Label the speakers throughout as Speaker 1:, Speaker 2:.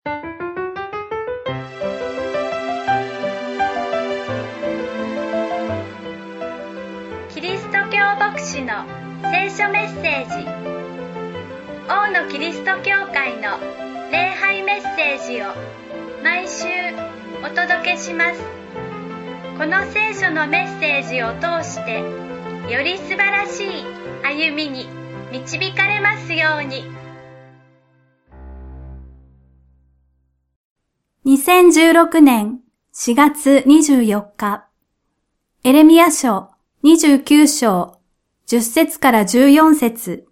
Speaker 1: キリスト教牧師の聖書メッセージ。王のキリスト教会の礼拝メッセージを毎週お届けします。この聖書のメッセージを通してより素晴らしい歩みに導かれますように。
Speaker 2: 2016年4月24日、エレミヤ書29章10節から14節。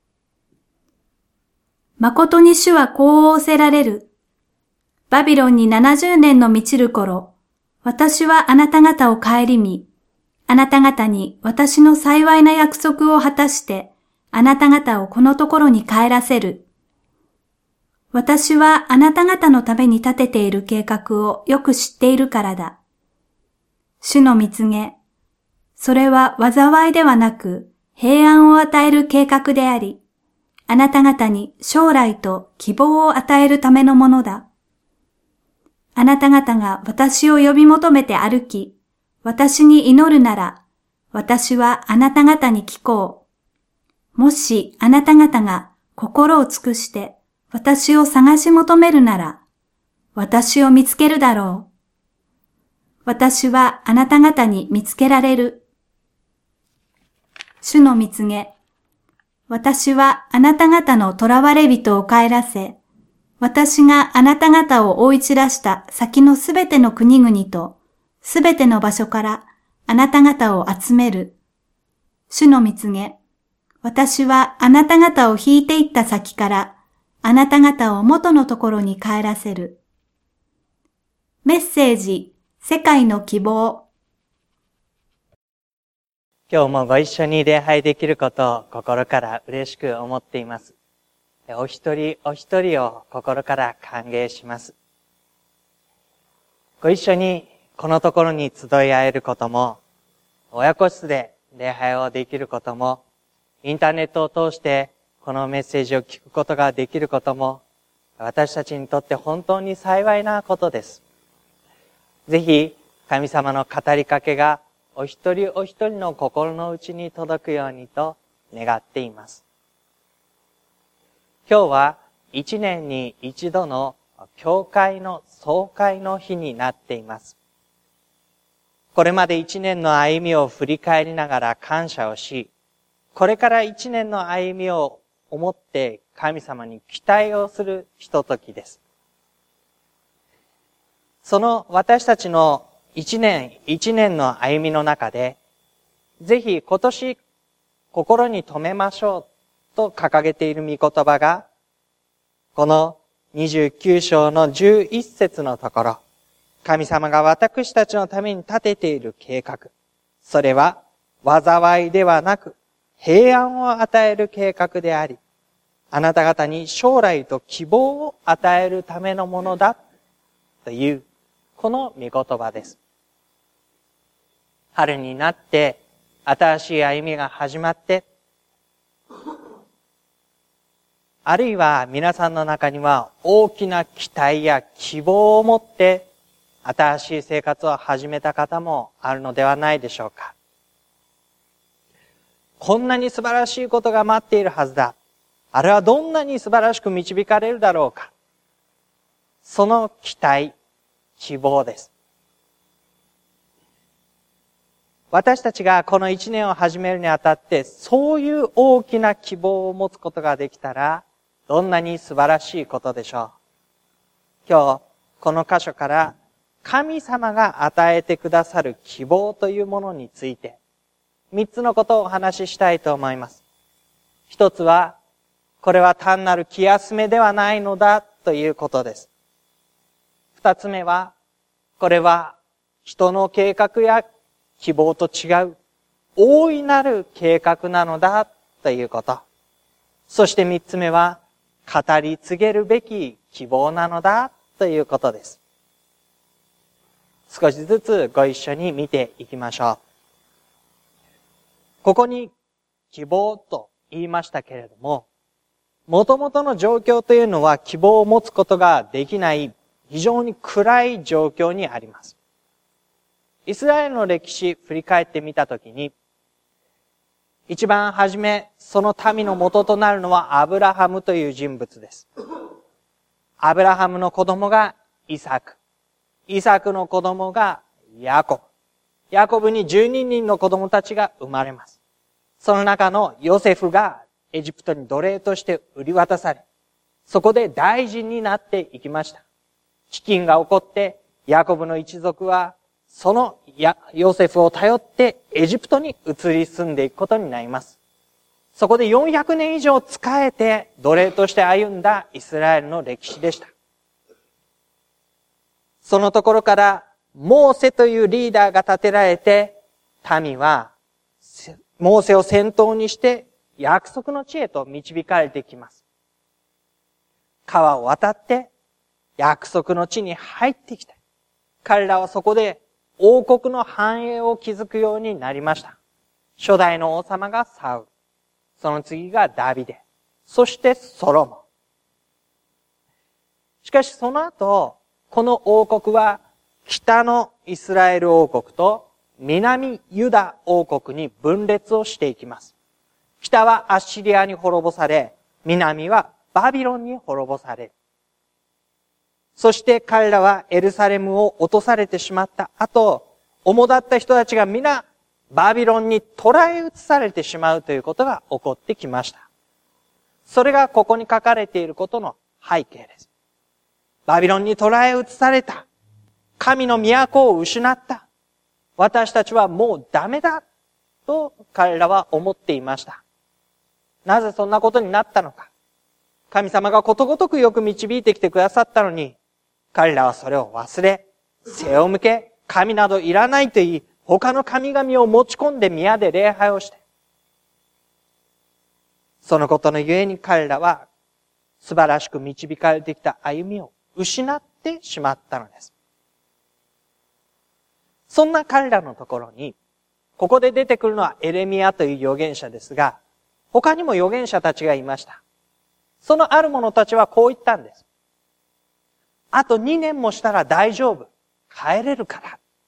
Speaker 2: 誠に主はこう仰せられる。バビロンに70年の満ちる頃、私はあなた方を顧み、あなた方に私の幸いな約束を果たして、あなた方をこのところに帰らせる。私はあなた方のために立てている計画をよく知っているからだ。主の御告げ。それは災いではなく平安を与える計画であり、あなた方に将来と希望を与えるためのものだ。あなた方が私を呼び求めて歩き、私に祈るなら、私はあなた方に聞こう。もしあなた方が心を尽くして私を探し求めるなら、私を見つけるだろう。私はあなた方に見つけられる。主の御告げ。私はあなた方の囚われ人を帰らせ、私があなた方を追い散らした先のすべての国々とすべての場所からあなた方を集める。主の御告げ。私はあなた方を引いていった先からあなた方を元のところに帰らせる。メッセージ、世界の希望。
Speaker 3: 今日もご一緒に礼拝できることを心から嬉しく思っています。お一人お一人を心から歓迎します。ご一緒にこのところに集い合えることも、親子室で礼拝をできることも、インターネットを通してこのメッセージを聞くことができることも、私たちにとって本当に幸いなことです。ぜひ神様の語りかけがお一人お一人の心の内に届くようにと願っています。今日は一年に一度の教会の総会の日になっています。これまで一年の歩みを振り返りながら感謝をし、これから一年の歩みを思って神様に期待をするひとときです。その私たちの一年一年の歩みの中で、ぜひ今年心に留めましょうと掲げている御言葉が、この29章の11節のところ、神様が私たちのために立てている計画、それは災いではなく平安を与える計画であり、あなた方に将来と希望を与えるためのものだというこの御言葉です。春になって新しい歩みが始まって、あるいは皆さんの中には大きな期待や希望を持って新しい生活を始めた方もあるのではないでしょうか。こんなに素晴らしいことが待っているはずだ。あれはどんなに素晴らしく導かれるだろうか。その期待、希望です。私たちがこの一年を始めるにあたって、そういう大きな希望を持つことができたら、どんなに素晴らしいことでしょう。今日、この箇所から、神様が与えてくださる希望というものについて、3つのことをお話ししたいと思います。一つは、これは単なる気休めではないのだということです。二つ目は、これは人の計画や希望と違う大いなる計画なのだということ。そして三つ目は、語り継げるべき希望なのだということです。少しずつご一緒に見ていきましょう。ここに希望と言いましたけれども、 元々の状況というのは希望を持つことができない非常に暗い状況にあります。イスラエルの歴史振り返ってみたときに、一番初めその民の元となるのはアブラハムという人物です。アブラハムの子供がイサク。イサクの子供がヤコブ。ヤコブに12人の子供たちが生まれます。その中のヨセフがエジプトに奴隷として売り渡され、そこで大臣になっていきました。飢饉が起こって、ヤコブの一族は、そのヨセフを頼ってエジプトに移り住んでいくことになります。そこで400年以上仕えて奴隷として歩んだイスラエルの歴史でした。そのところから、モーセというリーダーが立てられて、民は、モーセを先頭にして約束の地へと導かれてきます。川を渡って約束の地に入ってきた。彼らはそこで王国の繁栄を築くようになりました。初代の王様がサウル。その次がダビデ。そしてソロモン。しかしその後、この王国は北のイスラエル王国と南ユダ王国に分裂をしていきます。北はアッシリアに滅ぼされ、南はバビロンに滅ぼされる。そして彼らはエルサレムを落とされてしまった後、主だった人たちが皆バビロンに捕らえ移されてしまうということが起こってきました。それがここに書かれていることの背景です。バビロンに捕らえ移された。神の都を失った。私たちはもうダメだ。と彼らは思っていました。なぜそんなことになったのか。神様がことごとくよく導いてきてくださったのに、彼らはそれを忘れ、背を向け、神などいらないと言い、他の神々を持ち込んで宮で礼拝をして。そのことのゆえに彼らは素晴らしく導かれてきた歩みを失ってしまったのです。そんな彼らのところに、ここで出てくるのはエレミヤという預言者ですが、他にも預言者たちがいました。そのある者たちはこう言ったんです。あと2年もしたら大丈夫。帰れるから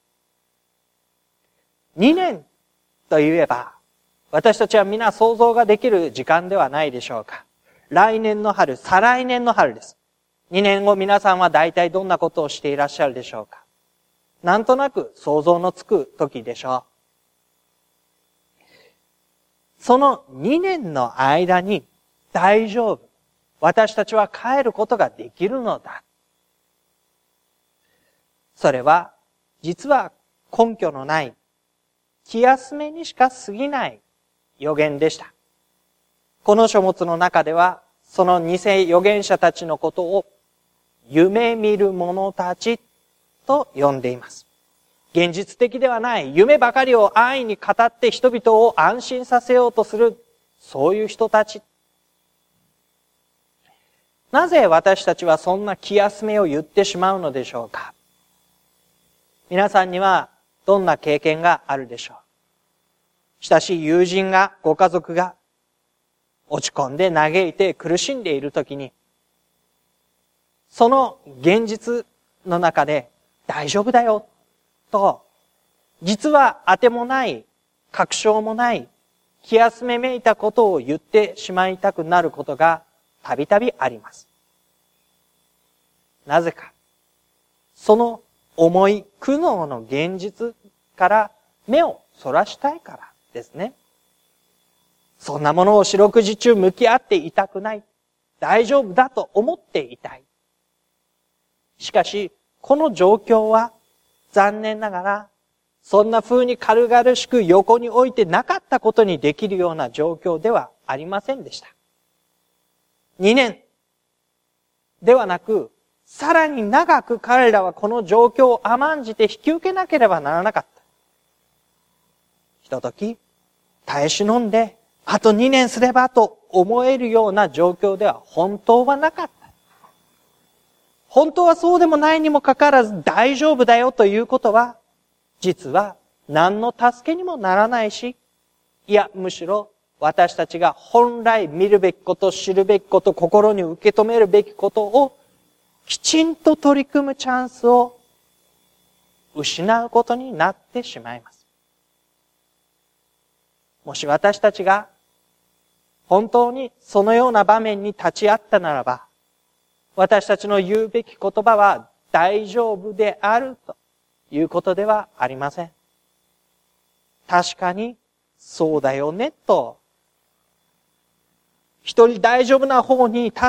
Speaker 3: 。2年と言えば、私たちは皆想像ができる時間ではないでしょうか。来年の春、再来年の春です。2年後皆さんは大体どんなことをしていらっしゃるでしょうか。なんとなく想像のつく時でしょう。その2年の間に大丈夫。私たちは帰ることができるのだ。それは実は根拠のない気休めにしか過ぎない預言でした。この書物の中ではその偽預言者たちのことを夢見る者たちと呼んでいます。現実的ではない夢ばかりを安易に語って人々を安心させようとするそういう人たち。なぜ私たちはそんな気休めを言ってしまうのでしょうか。皆さんにはどんな経験があるでしょう。親しい友人が、ご家族が落ち込んで嘆いて苦しんでいるときに、その現実の中で大丈夫だよと、実は当てもない確証もない気休めめいたことを言ってしまいたくなることがたびたびあります。なぜか、その重い苦悩の現実から目をそらしたいからですね。そんなものを四六時中向き合っていたくない。大丈夫だと思っていたい。しかし、この状況は残念ながら、そんな風に軽々しく横に置いてなかったことにできるような状況ではありませんでした。2年ではなく、さらに長く彼らはこの状況を甘んじて引き受けなければならなかった。ひととき、耐え忍んで、あと2年すればと思えるような状況では本当はなかった。本当はそうでもないにもかかわらず大丈夫だよということは、実は何の助けにもならないし、いやむしろ私たちが本来見るべきこと、知るべきこと、心に受け止めるべきことをきちんと取り組むチャンスを失うことになってしまいます。もし私たちが本当にそのような場面に立ち会ったならば、私たちの言うべき言葉は大丈夫であるということではありません。確かにそうだよねと、一人大丈夫な方に立って、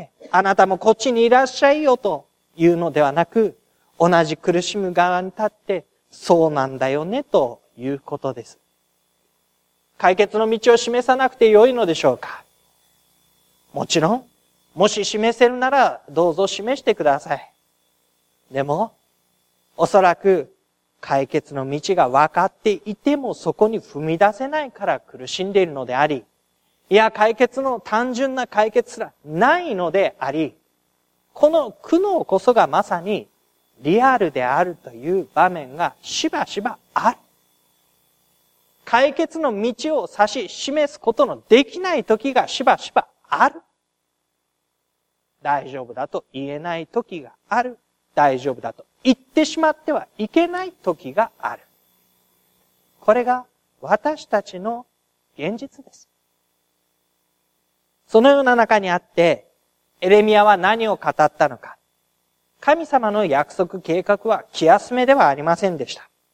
Speaker 3: あなたもこっちにいらっしゃいよというのではなく、同じ苦しむ側に立って、そうなんだよねということです。解決の道を示さなくてよいのでしょうか？もちろん、もし示せるならどうぞ示してください。でも、おそらく解決の道が分かっていてもそこに踏み出せないから苦しんでいるのであり、いや解決の単純な解決すらないのであり、この苦悩こそがまさにリアルであるという場面がしばしばある。解決の道を指し示すことのできない時がしばしばある。大丈夫だと言えない時がある。大丈夫だと言ってしまってはいけない時がある。これが私たちの現実です。そのような中にあって、エレミヤは何を語ったのか。神様の約束計画は気休めではありませんでした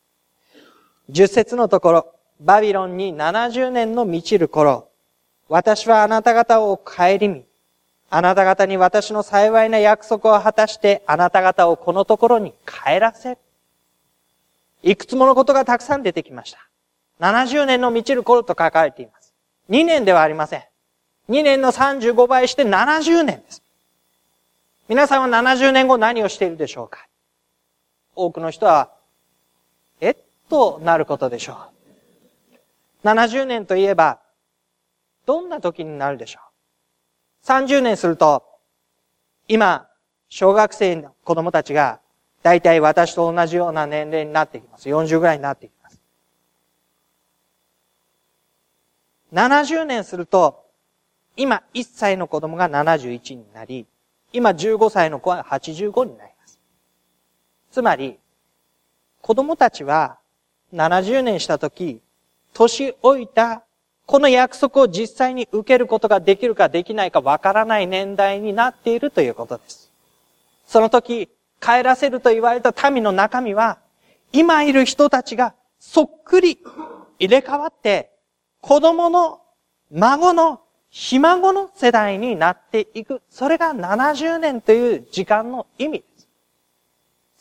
Speaker 3: 。10節のところ、バビロンに70年の満ちる頃、私はあなた方を顧み、あなた方に私の幸いな約束を果たして、あなた方をこのところに帰らせる。いくつものことがたくさん出てきました。70年の満ちる頃と書かれています。2年ではありません。2年の35倍して70年です。皆さんは70年後何をしているでしょうか？多くの人は、となることでしょう。70年といえば、どんな時になるでしょう。30年すると、今、小学生の子供たちが、だいたい私と同じような年齢になってきます。40ぐらいになってきます。70年すると、今1歳の子供が71になり、今15歳の子は85になります。つまり、子供たちは70年したとき、年老いたこの約束を実際に受けることができるかできないかわからない年代になっているということです。その時、帰らせると言われた民の中身は、今いる人たちがそっくり入れ替わって、子供の孫のひ孫の世代になっていく。それが70年という時間の意味です。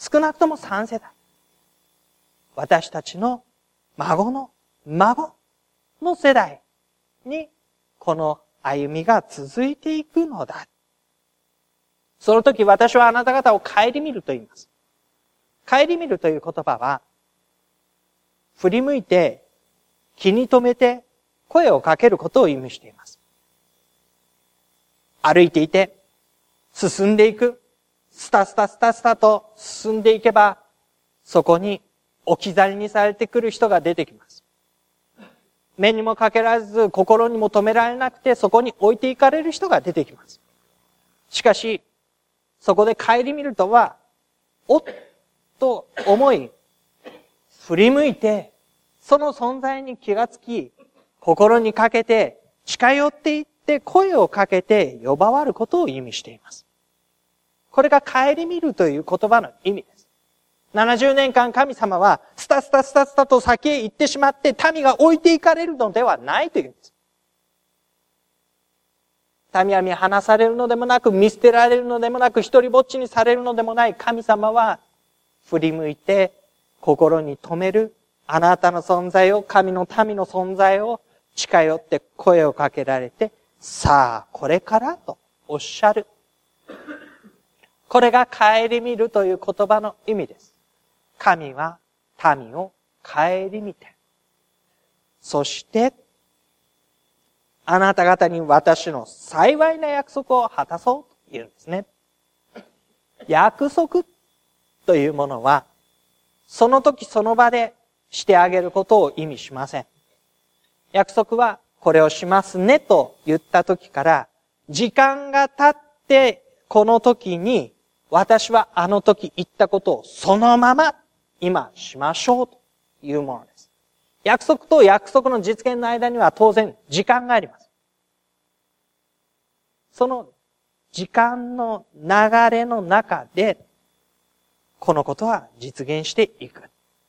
Speaker 3: 少なくとも3世代。私たちの孫の孫の世代にこの歩みが続いていくのだ。その時私はあなた方を顧みると言います。顧みるという言葉は、振り向いて気に留めて声をかけることを意味しています。歩いていて、進んでいく、スタスタスタスタと進んでいけば、そこに置き去りにされてくる人が出てきます。目にもかけられず、心にも留められなくて、そこに置いていかれる人が出てきます。しかし、そこで顧みるとは、おっと思い、振り向いて、その存在に気がつき、心にかけて、近寄っていって声をかけて呼ばわることを意味しています。これが顧みるという言葉の意味です。70年間神様はスタスタスタスタと先へ行ってしまって民が置いていかれるのではないというんです。民は見放されるのでもなく見捨てられるのでもなく一人ぼっちにされるのでもない神様は振り向いて心に留めるあなたの存在を、神の民の存在を近寄って声をかけられて、さあこれからとおっしゃる。これが顧みるという言葉の意味です。神は民を顧みて、そしてあなた方に私の幸いな約束を果たそうと言うんですね。約束というものは、その時その場でしてあげることを意味しません。約束はこれをしますねと言った時から、時間が経ってこの時に、私はあの時言ったことをそのまま今しましょうというものです。約束と約束の実現の間には当然時間があります。その時間の流れの中で、このことは実現していく。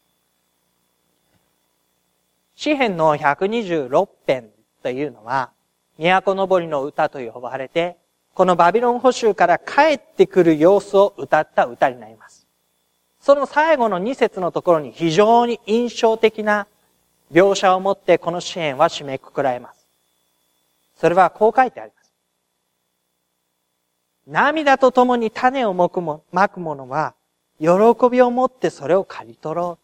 Speaker 3: 詩編の126編というのは、都のぼりの歌と呼ばれて、このバビロン捕囚から帰ってくる様子を歌った歌になります。その最後の2節のところに非常に印象的な描写を持ってこの詩編は締めくくられます。それはこう書いてあります。涙とともに種をまく者は、喜びを持ってそれを刈り取ろ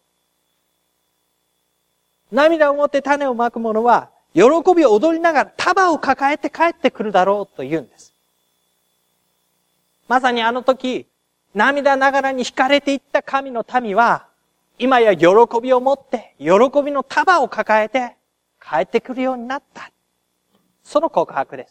Speaker 3: う。涙を持って種をまく者は、喜びを踊りながら束を抱えて帰ってくるだろうと言うんです。まさにあの時、涙ながらに惹かれていった神の民は、今や喜びを持って、喜びの束を抱えて帰ってくるようになった。その告白です。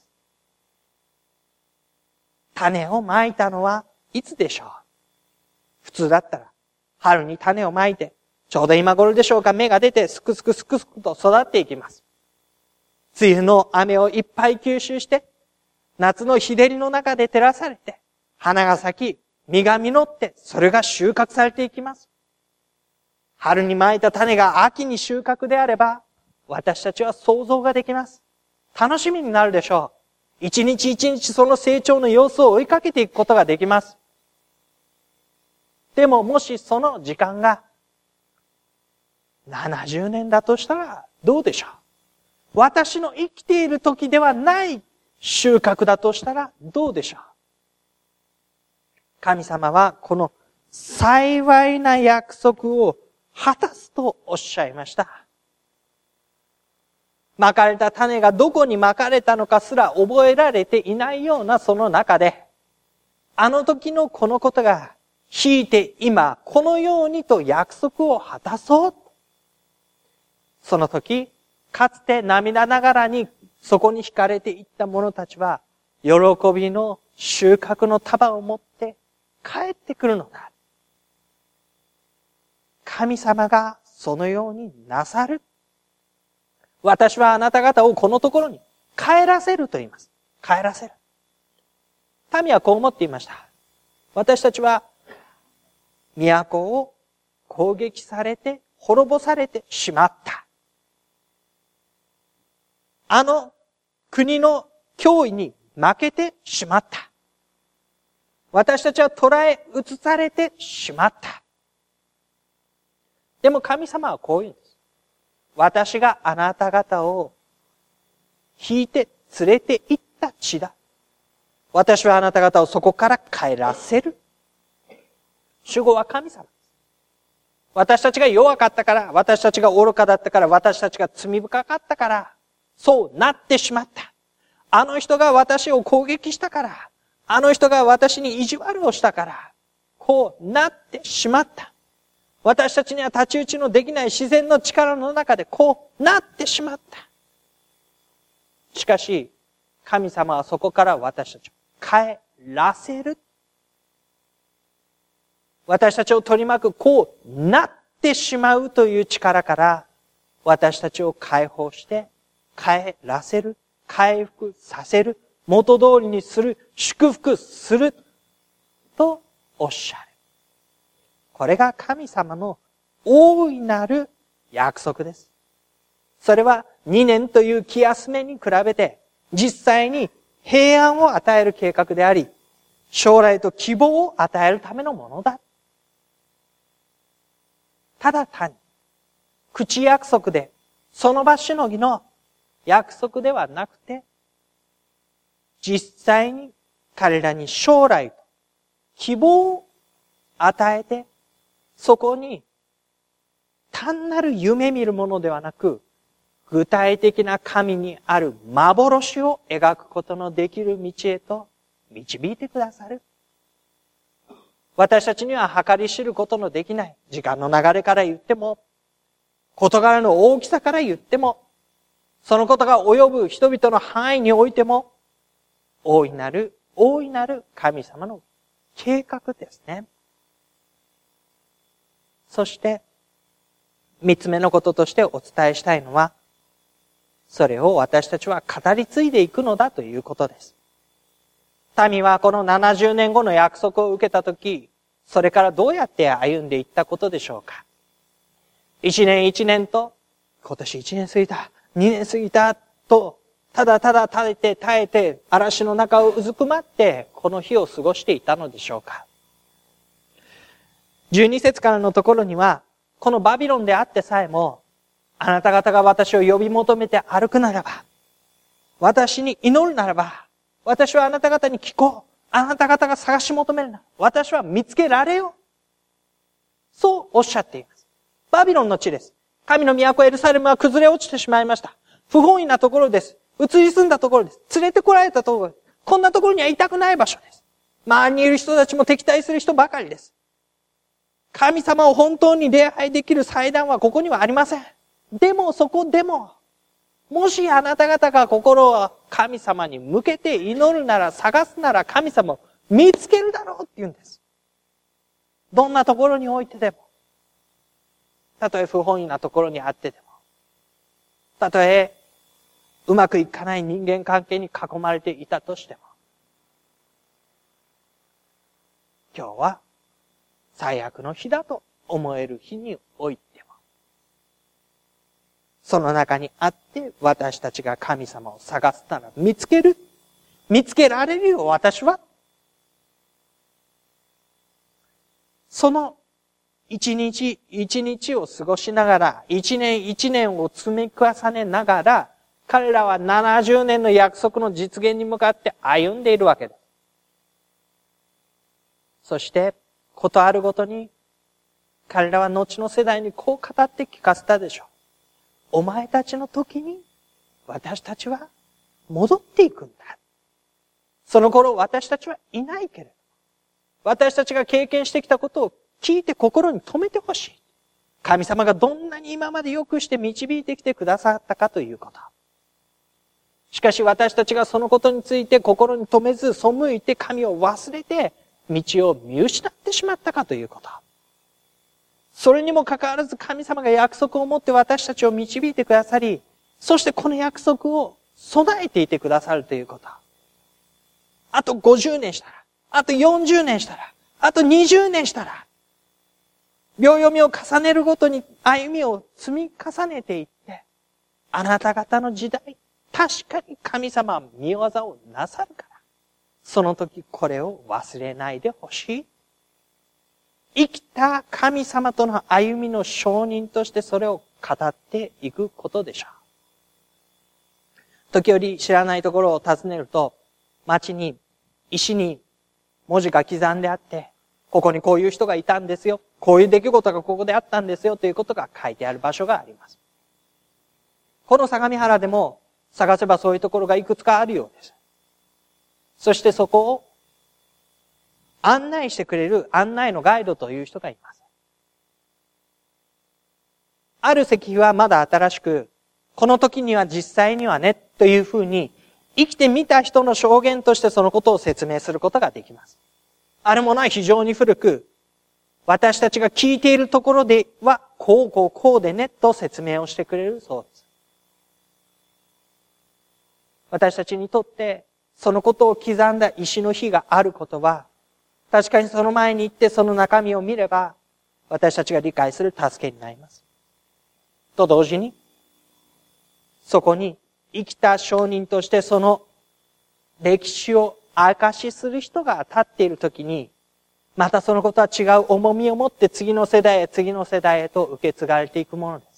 Speaker 3: 種をまいたのはいつでしょう？普通だったら、春に種をまいて、ちょうど今頃でしょうか、芽が出て、すくすくすくすくと育っていきます。梅雨の雨をいっぱい吸収して、夏の日照りの中で照らされて、花が咲き、実が実って、それが収穫されていきます。春にまいた種が秋に収穫であれば、私たちは想像ができます。楽しみになるでしょう。一日一日その成長の様子を追いかけていくことができます。でももしその時間が70年だとしたらどうでしょう？私の生きている時ではない収穫だとしたらどうでしょう？神様はこの幸いな約束を果たすとおっしゃいました。まかれた種がどこにまかれたのかすら覚えられていないようなその中で、あの時のこのことが引いて今このようにと約束を果たそう。その時、かつて涙ながらにそこに惹かれていった者たちは、喜びの収穫の束を持って帰ってくるのだ。神様がそのようになさる。私はあなた方をこのところに帰らせると言います。帰らせる。民はこう思っていました。私たちは都を攻撃されて滅ぼされてしまった。あの国の脅威に負けてしまった。私たちは捕らえ移されてしまった。でも神様はこう言うんです。私があなた方を引いて連れて行った地だ。私はあなた方をそこから帰らせる。主語は神様です。私たちが弱かったから、私たちが愚かだったから、私たちが罪深かったから、そうなってしまった。あの人が私を攻撃したから、あの人が私に意地悪をしたから、こうなってしまった。私たちには太刀打ちのできない自然の力の中でこうなってしまった。しかし、神様はそこから私たちを帰らせる。私たちを取り巻くこうなってしまうという力から私たちを解放して帰らせる、回復させる、元通りにする、祝福するとおっしゃる。これが神様の大いなる約束です。それは2年という気休めに比べて実際に平安を与える計画であり、将来と希望を与えるためのものだ。ただ単に口約束でその場しのぎの約束ではなくて、実際に彼らに将来と希望を与えて、そこに単なる夢見るものではなく、具体的な神にある幻を描くことのできる道へと導いてくださる。私たちには計り知ることのできない時間の流れから言っても、事柄の大きさから言っても、 そのことが及ぶ人々の範囲においても、大いなる神様の計画ですね。そして、三つ目のこととしてお伝えしたいのは、それを私たちは語り継いでいくのだということです。民はこの70年後の約束を受けたとき、それからどうやって歩んでいったことでしょうか。一年一年と、今年1年過ぎた、2年過ぎたと、ただただ耐えて、嵐の中をうずくまって、この日を過ごしていたのでしょうか。12節からのところには、このバビロンであってさえも、あなた方が私を呼び求めて歩くならば、私に祈るならば、私はあなた方に聞こう。あなた方が探し求めるなら、私は見つけられよう。そうおっしゃっています。バビロンの地です。神の都エルサレムは崩れ落ちてしまいました。不本意なところです。移り住んだところです。連れてこられたところです。こんなところにはいたくない場所です。周りにいる人たちも敵対する人ばかりです。神様を本当に礼拝できる祭壇はここにはありません。でもそこでも、もしあなた方が心を神様に向けて祈るなら、探すなら神様を見つけるだろうって言うんです。どんなところにおいてでも、たとえ不本意なところにあってでも、たとえうまくいかない人間関係に囲まれていたとしても、今日は最悪の日だと思える日においても、その中にあって私たちが神様を探すなら見つけられるよ私は。その一日一日を過ごしながら、一年一年を積み重ねながら、彼らは70年の約束の実現に向かって歩んでいるわけです。そして、ことあるごとに、彼らは後の世代にこう語って聞かせたでしょう。お前たちの時に、私たちは戻っていくんだ。その頃私たちはいないけれど、私たちが経験してきたことを聞いて心に留めてほしい。神様がどんなに今まで良くして導いてきてくださったかということ。しかし私たちがそのことについて心に留めず背いて神を忘れて道を見失ってしまったかということ。それにもかかわらず神様が約束を持って私たちを導いてくださり、そしてこの約束を備えていてくださるということ。あと50年したら、あと40年したら、あと20年したら、秒読みを重ねるごとに歩みを積み重ねていって、あなた方の時代、確かに神様は御業をなさるから、その時これを忘れないでほしい。生きた神様との歩みの証人としてそれを語っていくことでしょう。時折知らないところを訪ねると、街に、石に文字が刻んであって、ここにこういう人がいたんですよ。こういう出来事がここであったんですよということが書いてある場所があります。この相模原でも探せばそういうところがいくつかあるようです。そしてそこを案内してくれる案内のガイドという人がいます。ある石碑はまだ新しく、この時には実際にはねというふうに生きてみた人の証言としてそのことを説明することができます。あるものは非常に古く、私たちが聞いているところでは、こうでね、と説明をしてくれるそうです。私たちにとって、そのことを刻んだ石の碑があることは、確かにその前に行ってその中身を見れば、私たちが理解する助けになります。と同時に、そこに生きた証人としてその歴史を証しする人が立っているときに、またそのことは違う重みを持って次の世代へと受け継がれていくものです。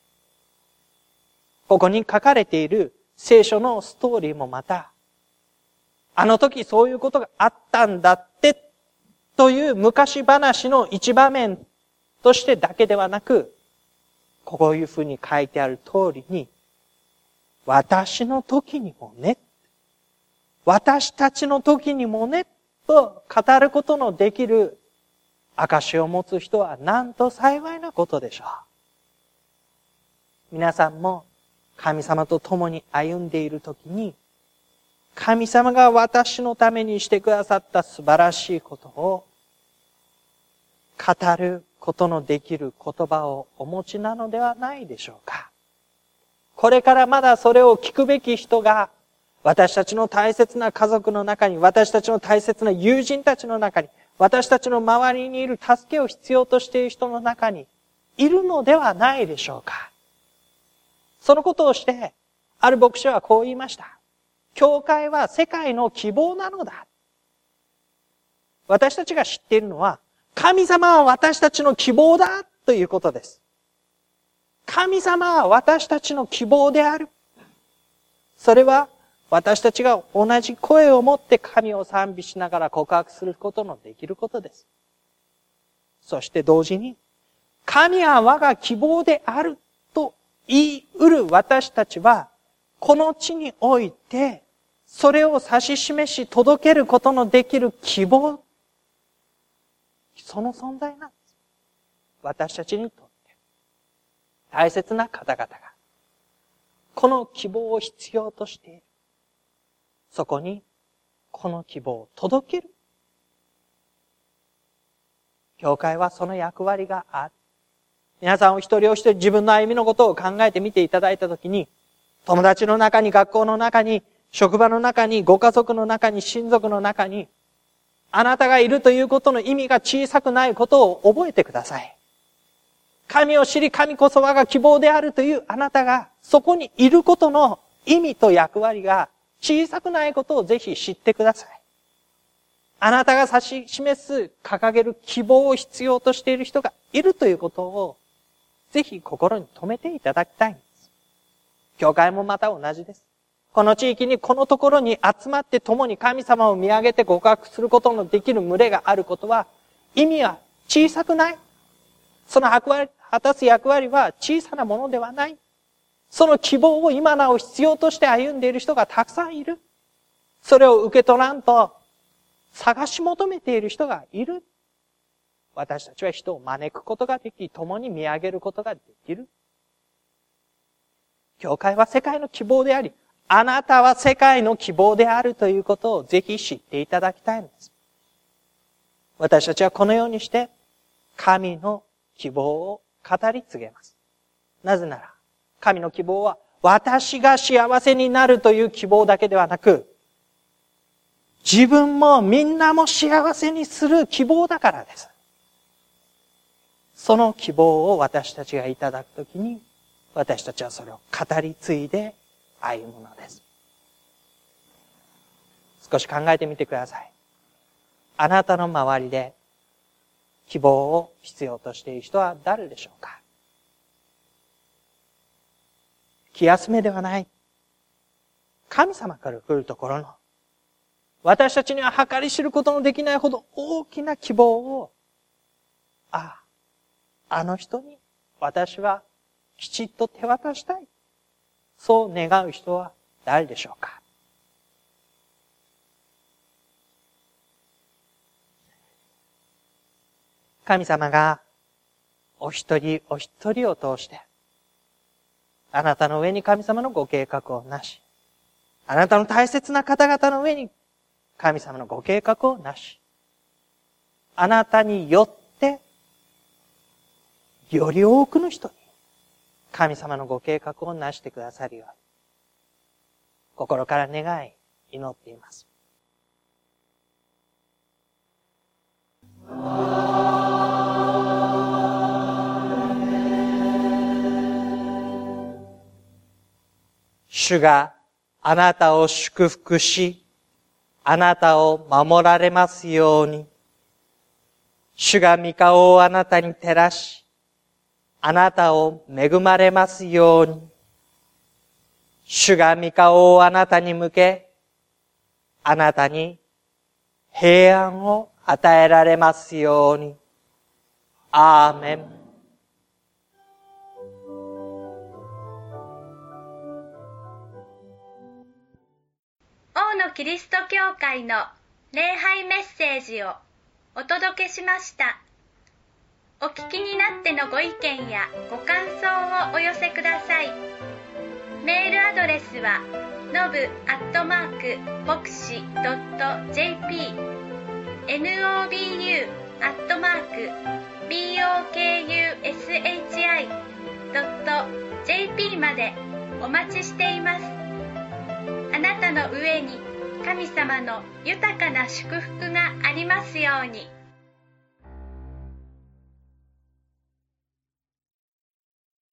Speaker 3: ここに書かれている聖書のストーリーもまた、あの時そういうことがあったんだってという昔話の一場面としてだけではなく、こういうふうに書いてある通りに、私の時にもね、私たちの時にもね、と語ることのできる証を持つ人はなんと幸いなことでしょう。皆さんも神様と共に歩んでいるときに、神様が私のためにしてくださった素晴らしいことを語ることのできる言葉をお持ちなのではないでしょうか。これからまだそれを聞くべき人が私たちの大切な家族の中に、私たちの大切な友人たちの中に、私たちの周りにいる助けを必要としている人の中にいるのではないでしょうか。そのことをして、ある牧師はこう言いました。教会は世界の希望なのだ。私たちが知っているのは、神様は私たちの希望だということです。神様は私たちの希望である。それは私たちが同じ声を持って神を賛美しながら告白することのできることです。そして同時に、神は我が希望であると言い得る私たちは、この地において、それを指し示し届けることのできる希望、その存在なんです。私たちにとって、大切な方々が、この希望を必要としている。そこに、この希望を届ける。教会はその役割がある。皆さんお一人お一人自分の歩みのことを考えてみていただいたときに、友達の中に、学校の中に、職場の中に、ご家族の中に、親族の中に、あなたがいるということの意味が小さくないことを覚えてください。神を知り、神こそ我が希望であるというあなたが、そこにいることの意味と役割が小さくないことをぜひ知ってください。あなたが指し示す、掲げる希望を必要としている人がいるということを、ぜひ心に留めていただきたいんです。教会もまた同じです。この地域にこのところに集まって共に神様を見上げて告白することのできる群れがあることは、意味は小さくない。その果たす役割は小さなものではない。その希望を今なお必要として歩んでいる人がたくさんいる。それを受け取らんと探し求めている人がいる。私たちは人を招くことができ、共に見上げることができる。教会は世界の希望であり、あなたは世界の希望であるということをぜひ知っていただきたいのです。私たちはこのようにして神の希望を語り継げます。なぜなら、神の希望は私が幸せになるという希望だけではなく、自分もみんなも幸せにする希望だからです。その希望を私たちがいただくときに、私たちはそれを語り継いで歩むのです。少し考えてみてください。あなたの周りで希望を必要としている人は誰でしょうか？気休めではない。神様から来るところの、私たちには計り知ることのできないほど大きな希望を、あの人に私はきちっと手渡したい。そう願う人は誰でしょうか？神様がお一人お一人を通して、あなたの上に神様のご計画をなし、あなたの大切な方々の上に神様のご計画をなし、あなたによってより多くの人に神様のご計画をなしてくださるように、心から願い、祈っています。主があなたを祝福し、あなたを守られますように。主が御顔をあなたに照らし、あなたを恵まれますように。主が御顔をあなたに向け、あなたに平安を与えられますように。アーメン。
Speaker 1: 王のキリスト教会の礼拝メッセージをお届けしました。お聞きになってのご意見やご感想をお寄せください。 メールアドレスはnobu@bokushi.jp nobu@bokushi.jp までお待ちしています。あなたの上に神様の豊かな祝福がありますように。